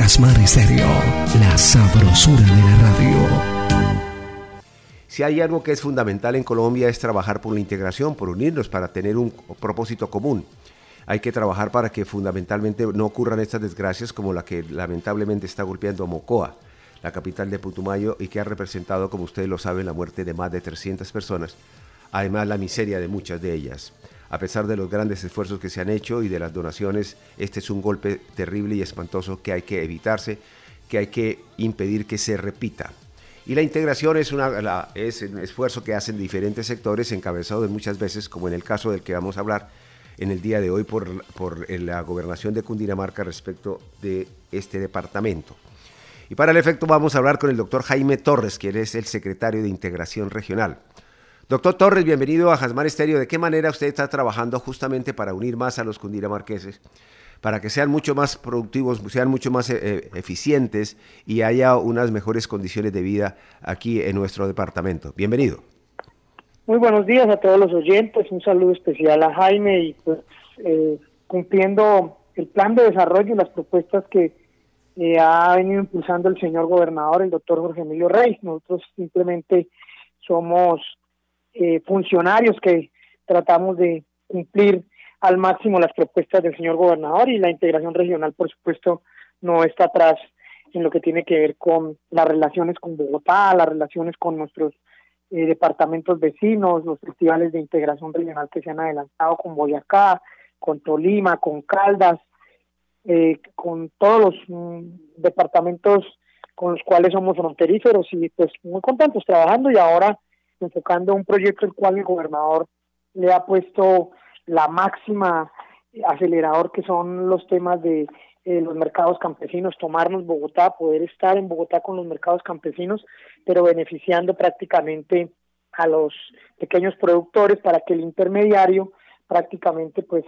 Jasmine Estéreo, la sabrosura de la radio. Si hay algo que es fundamental en Colombia es trabajar por la integración, por unirnos para tener un propósito común. Hay que trabajar para que fundamentalmente no ocurran estas desgracias como la que lamentablemente está golpeando a Mocoa, la capital de Putumayo, y que ha representado, como ustedes lo saben, la muerte de más de 300 personas, además la miseria de muchas de ellas. A pesar de los grandes esfuerzos que se han hecho y de las donaciones, este es un golpe terrible y espantoso que hay que evitarse, que hay que impedir que se repita. Y la integración es un esfuerzo que hacen diferentes sectores, encabezados muchas veces, como en el caso del que vamos a hablar en el día de hoy, por la gobernación de Cundinamarca respecto de este departamento. Y para el efecto vamos a hablar con el doctor Jaime Torres, quien es el secretario de Integración Regional. Doctor Torres, bienvenido a Jasmine Estéreo. ¿De qué manera usted está trabajando justamente para unir más a los cundinamarqueses, para que sean mucho más productivos, sean mucho más eficientes y haya unas mejores condiciones de vida aquí en nuestro departamento? Bienvenido. Muy buenos días a todos los oyentes, un saludo especial a Jaime y pues cumpliendo el plan de desarrollo y las propuestas que ha venido impulsando el señor gobernador, el doctor Jorge Emilio Rey. Nosotros simplemente somos funcionarios que tratamos de cumplir al máximo las propuestas del señor gobernador, y la integración regional, por supuesto, no está atrás en lo que tiene que ver con las relaciones con Bogotá, las relaciones con nuestros departamentos vecinos, los festivales de integración regional que se han adelantado con Boyacá, con Tolima, con Caldas, con todos los departamentos con los cuales somos fronterizos, y pues muy contentos trabajando y ahora enfocando un proyecto el cual el gobernador le ha puesto la máxima acelerador, que son los temas de los mercados campesinos, tomarnos Bogotá, poder estar en Bogotá con los mercados campesinos, pero beneficiando prácticamente a los pequeños productores para que el intermediario prácticamente pues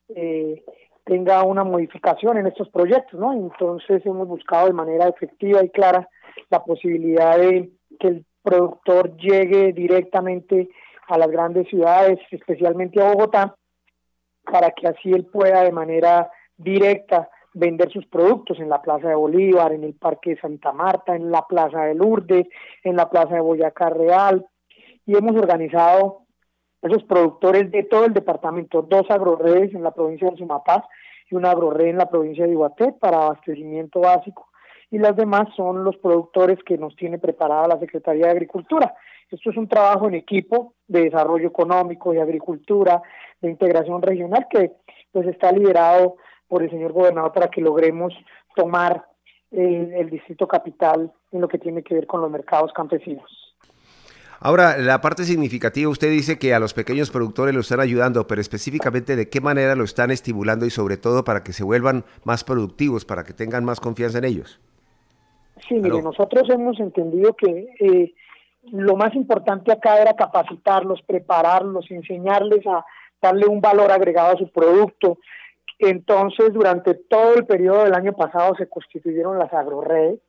tenga una modificación en estos proyectos, ¿no? Entonces hemos buscado de manera efectiva y clara la posibilidad de que el productor llegue directamente a las grandes ciudades, especialmente a Bogotá, para que así él pueda de manera directa vender sus productos en la Plaza de Bolívar, en el Parque de Santa Marta, en la Plaza de Lourdes, en la Plaza de Boyacá Real, y hemos organizado esos productores de todo el departamento, 2 agroredes en la provincia de Sumapaz y una agrored en la provincia de Iguaté para abastecimiento básico, y las demás son los productores que nos tiene preparada la Secretaría de Agricultura. Esto es un trabajo en equipo de desarrollo económico, de agricultura, de integración regional, que pues está liderado por el señor gobernador para que logremos tomar el distrito capital en lo que tiene que ver con los mercados campesinos. Ahora, la parte significativa, usted dice que a los pequeños productores lo están ayudando, pero específicamente ¿de qué manera lo están estimulando y sobre todo para que se vuelvan más productivos, para que tengan más confianza en ellos? Sí, mire, nosotros hemos entendido que lo más importante acá era capacitarlos, prepararlos, enseñarles a darle un valor agregado a su producto. Entonces, durante todo el periodo del año pasado se constituyeron las agroredes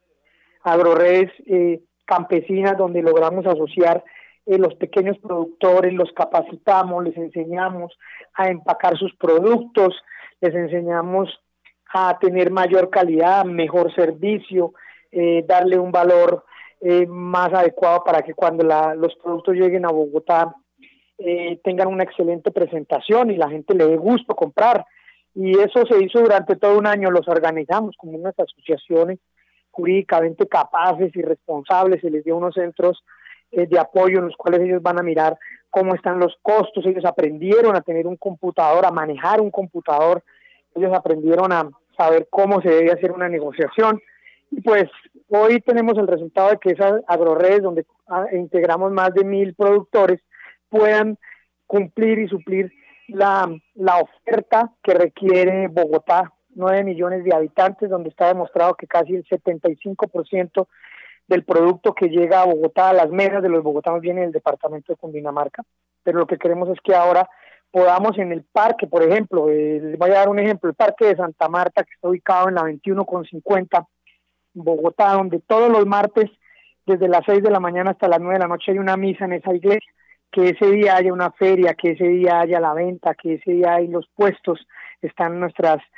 campesinas, donde logramos asociar los pequeños productores, los capacitamos, les enseñamos a empacar sus productos, les enseñamos a tener mayor calidad, mejor servicio, darle un valor más adecuado para que cuando los productos lleguen a Bogotá tengan una excelente presentación y la gente le dé gusto comprar. Y eso se hizo durante todo un año, los organizamos como unas asociaciones jurídicamente capaces y responsables, se les dio unos centros de apoyo en los cuales ellos van a mirar cómo están los costos, ellos aprendieron a tener un computador, a manejar un computador, ellos aprendieron a saber cómo se debe hacer una negociación, y pues hoy tenemos el resultado de que esas agroredes, donde integramos más de 1,000 productores, puedan cumplir y suplir la oferta que requiere Bogotá, 9 millones de habitantes, donde está demostrado que casi el 75% del producto que llega a Bogotá, a las mesas de los bogotanos, viene del departamento de Cundinamarca. Pero lo que queremos es que ahora podamos en el parque, por ejemplo, les voy a dar un ejemplo, el Parque de Santa Marta, que está ubicado en la 21 con 50, en Bogotá, donde todos los martes, desde las 6 de la mañana hasta las 9 de la noche, hay una misa en esa iglesia, que ese día haya una feria, que ese día haya la venta, que ese día hay los puestos, están nuestras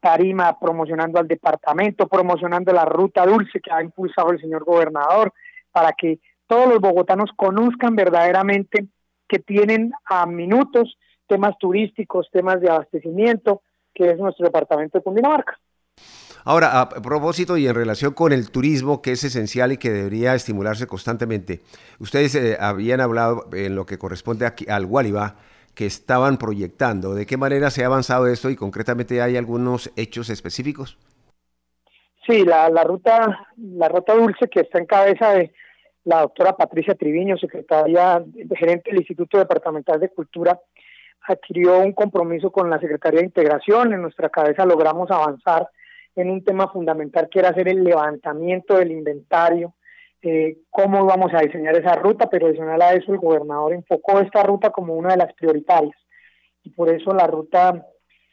tarima, promocionando al departamento, promocionando la ruta dulce que ha impulsado el señor gobernador, para que todos los bogotanos conozcan verdaderamente que tienen a minutos temas turísticos, temas de abastecimiento, que es nuestro departamento de Cundinamarca. Ahora, a propósito y en relación con el turismo, que es esencial y que debería estimularse constantemente, ustedes habían hablado en lo que corresponde aquí al Gualibá, que estaban proyectando. ¿De qué manera se ha avanzado esto y concretamente hay algunos hechos específicos? Sí, la ruta dulce, que está en cabeza de la doctora Patricia Triviño, secretaria gerente del Instituto Departamental de Cultura, adquirió un compromiso con la Secretaría de Integración. En nuestra cabeza logramos avanzar en un tema fundamental, que era hacer el levantamiento del inventario, cómo vamos a diseñar esa ruta, pero adicional a eso el gobernador enfocó esta ruta como una de las prioritarias, y por eso la ruta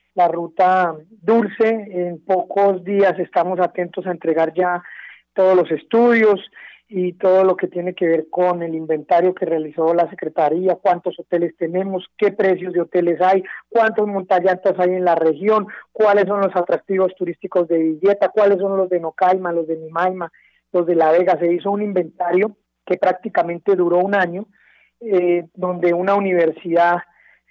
dulce, en pocos días estamos atentos a entregar ya todos los estudios y todo lo que tiene que ver con el inventario que realizó la Secretaría, cuántos hoteles tenemos, qué precios de hoteles hay, cuántos montallantas hay en la región, cuáles son los atractivos turísticos de Villeta, cuáles son los de Nocaima, los de Nimaima, los de La Vega. Se hizo un inventario que prácticamente duró un año, donde una universidad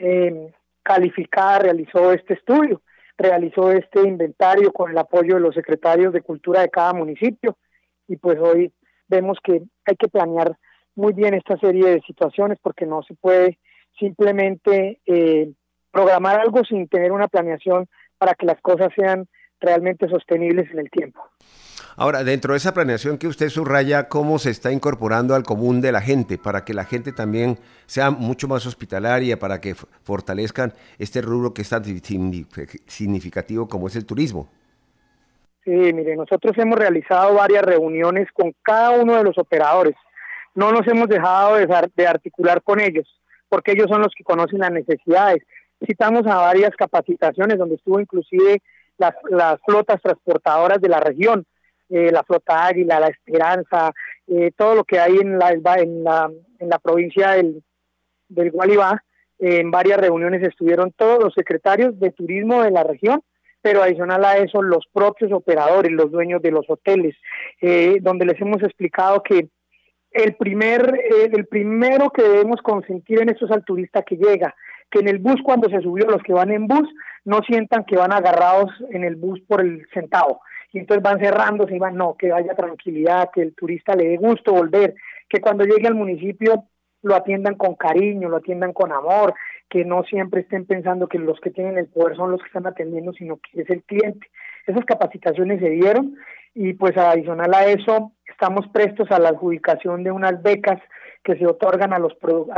calificada realizó este estudio, realizó este inventario con el apoyo de los secretarios de Cultura de cada municipio, y pues hoy vemos que hay que planear muy bien esta serie de situaciones, porque no se puede simplemente programar algo sin tener una planeación para que las cosas sean realmente sostenibles en el tiempo. Ahora, dentro de esa planeación que usted subraya, ¿cómo se está incorporando al común de la gente para que la gente también sea mucho más hospitalaria, para que fortalezcan este rubro que es tan significativo como es el turismo? Sí, mire, nosotros hemos realizado varias reuniones con cada uno de los operadores. No nos hemos dejado de articular con ellos, porque ellos son los que conocen las necesidades. Citamos a varias capacitaciones donde estuvo inclusive las flotas transportadoras de la región, la flota Águila, la Esperanza, todo lo que hay en la provincia del Gualibá. En varias reuniones estuvieron todos los secretarios de turismo de la región, pero adicional a eso los propios operadores, los dueños de los hoteles, donde les hemos explicado que el primero que debemos consentir en esto es al turista que llega, que en el bus, cuando se subió, los que van en bus no sientan que van agarrados en el bus por el centavo, y entonces van cerrándose y van, no, que haya tranquilidad, que el turista le dé gusto volver, que cuando llegue al municipio lo atiendan con cariño, lo atiendan con amor, que no siempre estén pensando que los que tienen el poder son los que están atendiendo, sino que es el cliente. Esas capacitaciones se dieron, y pues adicional a eso estamos prestos a la adjudicación de unas becas que se otorgan a los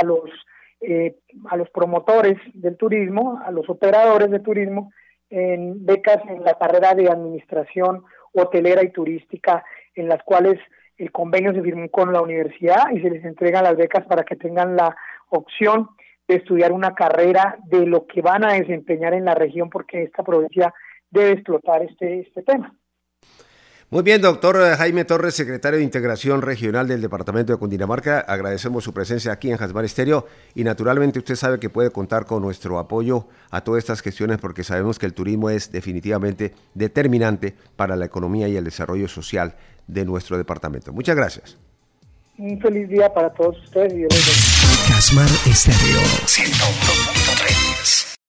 promotores del turismo, a los operadores de turismo, en becas en la carrera de administración hotelera y turística, en las cuales el convenio se firmó con la universidad y se les entregan las becas para que tengan la opción de estudiar una carrera de lo que van a desempeñar en la región, porque esta provincia debe explotar este tema. Muy bien, doctor Jaime Torres, secretario de Integración Regional del Departamento de Cundinamarca. Agradecemos su presencia aquí en Jasmine Estéreo, y naturalmente usted sabe que puede contar con nuestro apoyo a todas estas gestiones, porque sabemos que el turismo es definitivamente determinante para la economía y el desarrollo social de nuestro departamento. Muchas gracias. Un feliz día para todos ustedes y Dios les bendiga. Jasmine Estéreo 101.1